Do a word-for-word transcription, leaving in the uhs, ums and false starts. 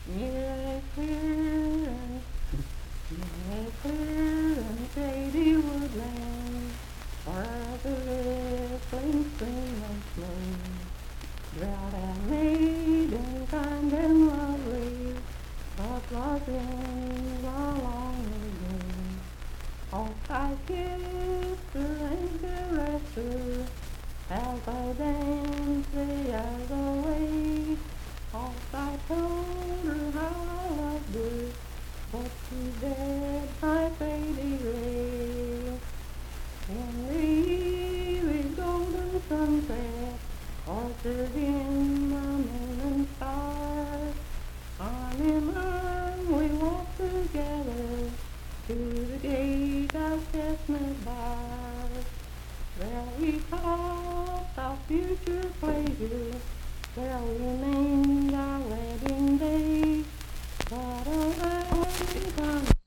Near clear and near clear and shady woodland, where the rippling stream runs slow, dwelt a maiden kind and lovely, but was in the long ago. Oft I kissed her and caressed her, as I danced the hours away. Oft I told her how I loved her, but she dead my faded lay. In the evening golden sunset, altered in the moon and stars, arm in arm we walked together to the gate of chestnut bars. There we talked of future pleasure, there we named our wedding day.